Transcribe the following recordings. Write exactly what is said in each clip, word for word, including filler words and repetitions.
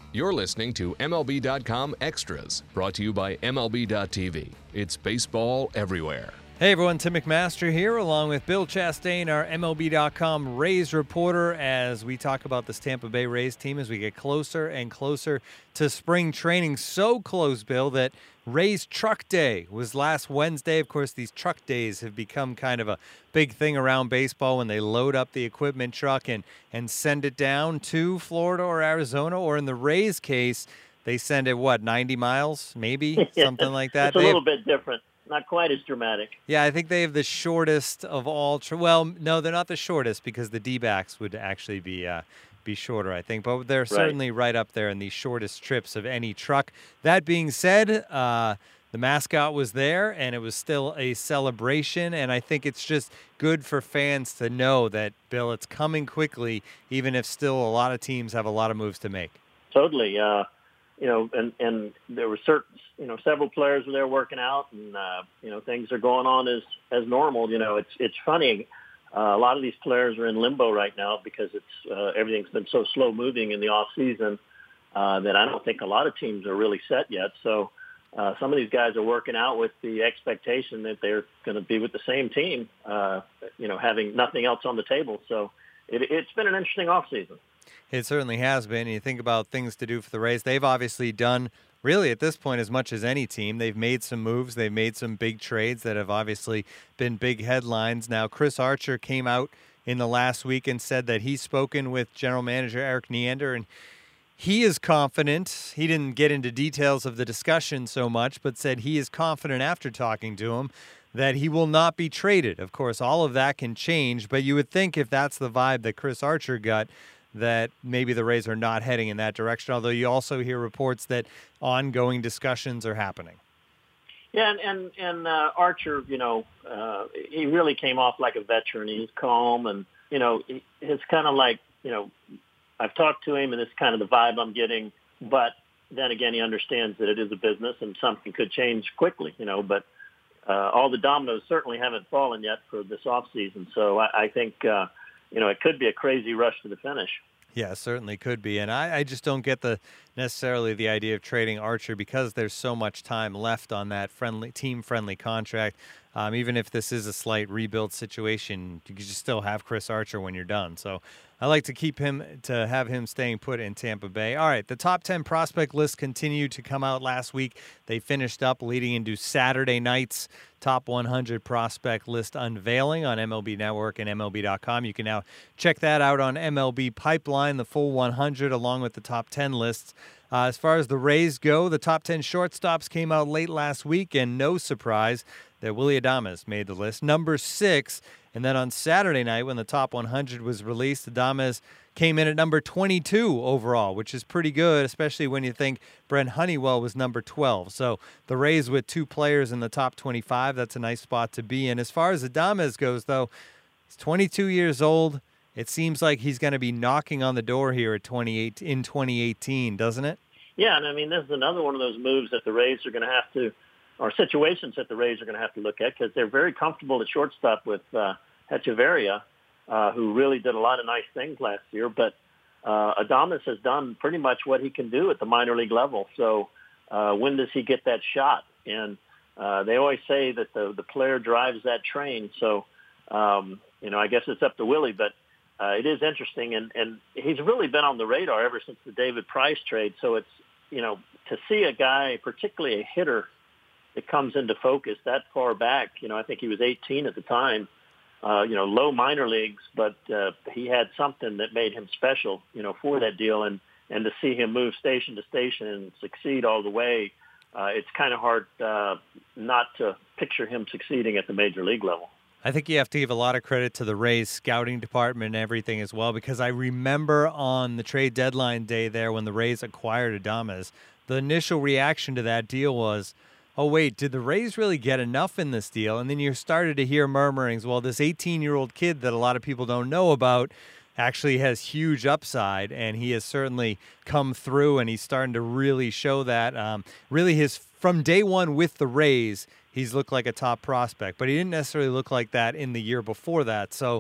You're listening to M L B dot com Extras, brought to you by M L B dot T V. It's baseball everywhere. Hey everyone, Tim McMaster here, along with Bill Chastain, our M L B dot com Rays reporter, as we talk about this Tampa Bay Rays team as we get closer and closer to spring training. So close, Bill, that Rays Truck Day was last Wednesday. Of course, these truck days have become kind of a big thing around baseball when they load up the equipment truck and, and send it down to Florida or Arizona, or in the Rays case, they send it, what, ninety miles, maybe, something like that? It's a they little have, bit different. Not quite as dramatic. Yeah, I think they have the shortest of all. Tr- well, no, they're not the shortest because the D-backs would actually be uh, be shorter, I think. But they're right. certainly right up there in the shortest trips of any truck. That being said, uh, the mascot was there, and it was still a celebration. And I think it's just good for fans to know that, Bill, it's coming quickly, even if still a lot of teams have a lot of moves to make. Totally. Uh, you know, and, and there were certain, you know, several players were there working out, and, uh, you know, things are going on as, as normal. You know, it's, it's funny. Uh, a lot of these players are in limbo right now because it's, uh, everything's been so slow moving in the off season, uh, that I don't think a lot of teams are really set yet. So, uh, some of these guys are working out with the expectation that they're going to be with the same team, uh, you know, having nothing else on the table. So it, it's been an interesting off season. It certainly has been. You think about things to do for the Rays. They've obviously done, really, at this point, as much as any team. They've made some moves. They've made some big trades that have obviously been big headlines. Now, Chris Archer came out in the last week and said that he's spoken with general manager Erik Neander, and he is confident. He didn't get into details of the discussion so much, but said he is confident after talking to him that he will not be traded. Of course, all of that can change, but you would think if that's the vibe that Chris Archer got, that maybe the Rays are not heading in that direction, although you also hear reports that ongoing discussions are happening. Yeah, and, and, and uh, Archer, you know, uh, he really came off like a veteran. He's calm, and, you know, he, it's kind of like, you know, I've talked to him, and it's kind of the vibe I'm getting, but then again, he understands that it is a business, and something could change quickly, you know, but uh, all the dominoes certainly haven't fallen yet for this offseason, so I, I think uh, – you know, it could be a crazy rush to the finish. Yeah, certainly could be. And I, I just don't get the necessarily the idea of trading Archer because there's so much time left on that friendly team-friendly contract. Um, even if this is a slight rebuild situation, you can just still have Chris Archer when you're done. So I like to keep him, to have him staying put in Tampa Bay. All right, the top ten prospect list continued to come out last week. They finished up leading into Saturday night's top one hundred prospect list unveiling on M L B Network and M L B dot com. You can now check that out on M L B Pipeline, the full one hundred, along with the top ten lists. Uh, as far as the Rays go, the top ten shortstops came out late last week, and no surprise that Willy Adames made the list, number six. And then on Saturday night, when the top one hundred was released, Adames came in at number twenty-two overall, which is pretty good, especially when you think Brent Honeywell was number twelve. So the Rays with two players in the top twenty-five, that's a nice spot to be in. As far as Adames goes, though, he's twenty-two years old. It seems like he's going to be knocking on the door here at twenty-eight in twenty eighteen, doesn't it? Yeah, and I mean, this is another one of those moves that the Rays are going to have to, or situations that the Rays are going to have to look at, because they're very comfortable at shortstop with uh, Hechavarria, uh, who really did a lot of nice things last year. But uh, Adames has done pretty much what he can do at the minor league level. So uh, when does he get that shot? And uh, they always say that the, the player drives that train. So, um, you know, I guess it's up to Willie, but uh, it is interesting. And, and he's really been on the radar ever since the David Price trade. So it's, you know, to see a guy, particularly a hitter, that comes into focus that far back. You know, I think he was eighteen at the time, uh, you know, low minor leagues, but uh, he had something that made him special, you know, for that deal. And, and to see him move station to station and succeed all the way, uh, it's kind of hard uh, not to picture him succeeding at the major league level. I think you have to give a lot of credit to the Rays scouting department and everything as well, because I remember on the trade deadline day there when the Rays acquired Adames, the initial reaction to that deal was, oh, wait, did the Rays really get enough in this deal? And then you started to hear murmurings, well, this eighteen-year-old kid that a lot of people don't know about actually has huge upside, and he has certainly come through, and he's starting to really show that. Um, really, his from day one with the Rays, he's looked like a top prospect, but he didn't necessarily look like that in the year before that. So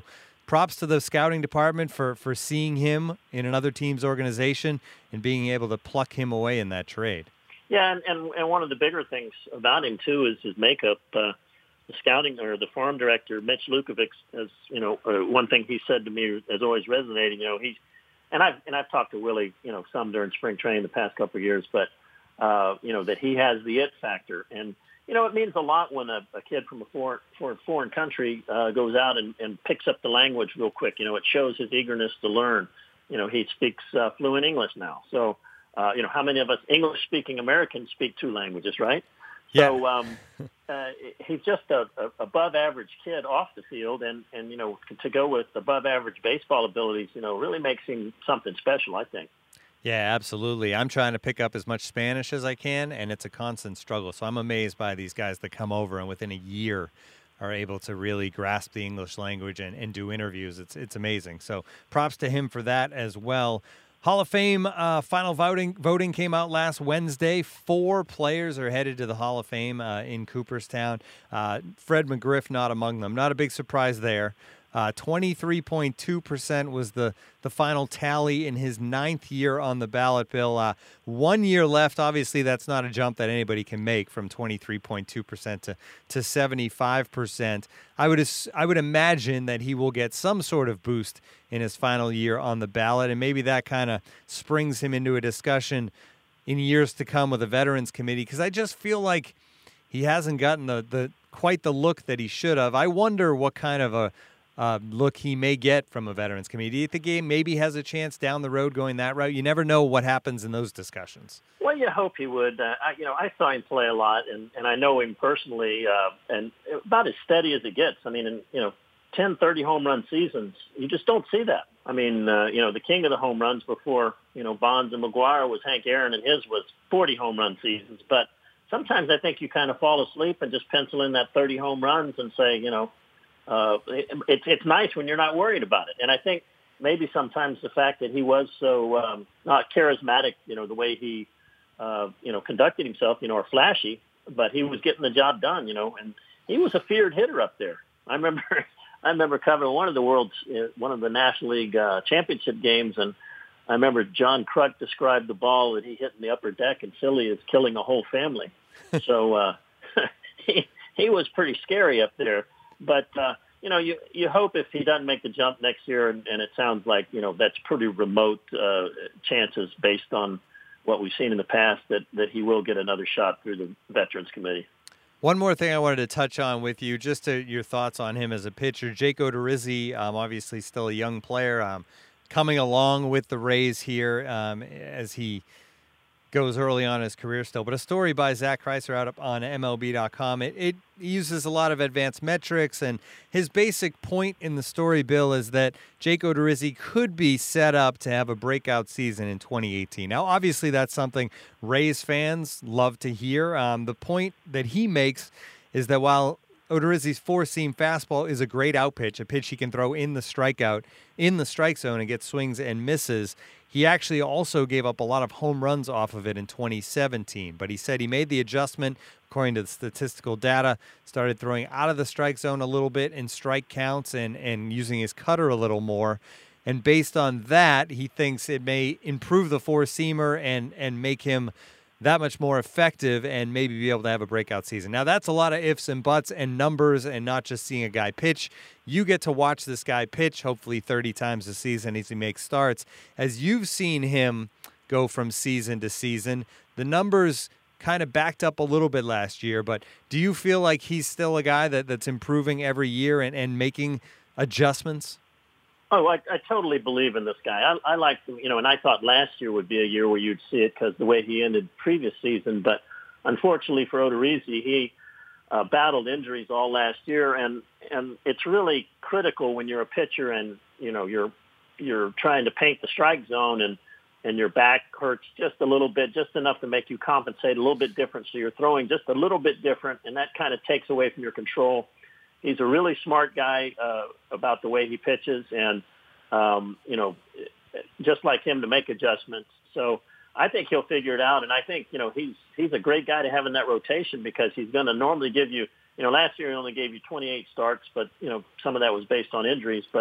props to the scouting department for, for seeing him in another team's organization and being able to pluck him away in that trade. Yeah, and, and, and one of the bigger things about him, too, is his makeup. Uh, the scouting or the farm director, Mitch Lukovic, has, you know, uh, one thing he said to me has always resonated. You know, he's, and I've, and I've talked to Willie, you know, some during spring training the past couple of years, but, uh, you know, that he has the it factor. And, you know, it means a lot when a, a kid from a foreign, foreign, foreign country uh, goes out and, and picks up the language real quick. You know, it shows his eagerness to learn. You know, he speaks uh, fluent English now. So, uh, you know, how many of us English-speaking Americans speak two languages, right? Yeah. So um, uh, he's just a, a above-average kid off the field, and, and, you know, to go with above-average baseball abilities, you know, really makes him something special, I think. Yeah, absolutely. I'm trying to pick up as much Spanish as I can, and it's a constant struggle. So I'm amazed by these guys that come over and within a year are able to really grasp the English language and, and do interviews. It's it's amazing. So props to him for that as well. Hall of Fame uh, final voting voting came out last Wednesday. Four players are headed to the Hall of Fame uh, in Cooperstown. Uh, Fred McGriff not among them. Not a big surprise there. Uh, twenty-three point two percent was the, the final tally in his ninth year on the ballot, Bill. Uh, one year left. Obviously, that's not a jump that anybody can make from twenty-three point two percent to, to seventy-five percent. I would I would imagine that he will get some sort of boost in his final year on the ballot, and maybe that kind of springs him into a discussion in years to come with the Veterans Committee, because I just feel like he hasn't gotten the, the quite the look that he should have. I wonder what kind of a Uh, look he may get from a Veterans Committee. Do you think he maybe has a chance down the road going that route? You never know what happens in those discussions. Well, you hope he would. Uh, I, you know, I saw him play a lot, and, and I know him personally, uh, and about as steady as it gets. I mean, in, you know, ten, thirty home run seasons, you just don't see that. I mean, uh, you know, the king of the home runs before, you know, Bonds and McGuire was Hank Aaron, and his was forty home run seasons. But sometimes I think you kind of fall asleep and just pencil in that thirty home runs and say, you know, Uh, it, it's it's nice when you're not worried about it. And I think maybe sometimes the fact that he was so um, not charismatic, you know, the way he, uh, you know, conducted himself, you know, or flashy, but he was getting the job done, you know, and he was a feared hitter up there. I remember, I remember covering one of the world's, uh, one of the National League uh, championship games, and I remember John Kruk described the ball that he hit in the upper deck in Philly as killing a whole family. so uh, he he was pretty scary up there. But, uh, you know, you, you hope if he doesn't make the jump next year, and, and it sounds like, you know, that's pretty remote uh, chances based on what we've seen in the past, that, that he will get another shot through the Veterans Committee. One more thing I wanted to touch on with you, just to, your thoughts on him as a pitcher. Jake Odorizzi, um, obviously still a young player, um, coming along with the Rays here um, as he goes early on in his career still. But a story by Zach Kreiser out on M L B dot com. It, it uses a lot of advanced metrics, and his basic point in the story, Bill, is that Jake Odorizzi could be set up to have a breakout season in twenty eighteen. Now, obviously, that's something Rays fans love to hear. Um, the point that he makes is that while Odorizzi's four-seam fastball is a great out pitch, a pitch he can throw in the strikeout, in the strike zone and get swings and misses, he actually also gave up a lot of home runs off of it in twenty seventeen. But he said he made the adjustment, according to the statistical data, started throwing out of the strike zone a little bit in strike counts and, and using his cutter a little more. And based on that, he thinks it may improve the four-seamer and, and make him that much more effective and maybe be able to have a breakout season. Now, that's a lot of ifs and buts and numbers and not just seeing a guy pitch. You get to watch this guy pitch hopefully thirty times a season as he makes starts. As you've seen him go from season to season, the numbers kind of backed up a little bit last year, but do you feel like he's still a guy that, that's improving every year and, and making adjustments? Oh, I, I totally believe in this guy. I, I like, you know, and I thought last year would be a year where you'd see it because the way he ended previous season. But unfortunately for Odorizzi, he uh, battled injuries all last year, and and it's really critical when you're a pitcher and you know you're you're trying to paint the strike zone and and your back hurts just a little bit, just enough to make you compensate a little bit different. So you're throwing just a little bit different, and that kind of takes away from your control. He's a really smart guy uh, about the way he pitches, and um, you know, just like him to make adjustments. So I think he'll figure it out, and I think you know he's he's a great guy to have in that rotation because he's going to normally give you. You know, last year he only gave you twenty-eight starts, but you know some of that was based on injuries. But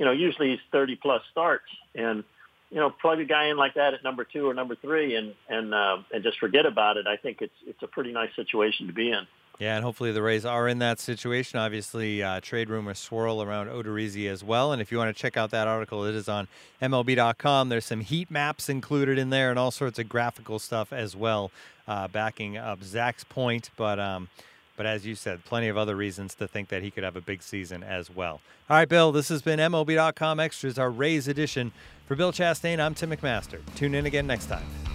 you know, usually he's thirty plus starts, and you know, plug a guy in like that at number two or number three, and and uh, and just forget about it. I think it's it's a pretty nice situation to be in. Yeah, and hopefully the Rays are in that situation. Obviously, uh, trade rumors swirl around Odorizzi as well. And if you want to check out that article, it is on M L B dot com. There's some heat maps included in there and all sorts of graphical stuff as well, uh, backing up Zach's point. But um, but as you said, plenty of other reasons to think that he could have a big season as well. All right, Bill, this has been M L B dot com Extras, our Rays edition. For Bill Chastain, I'm Tim McMaster. Tune in again next time.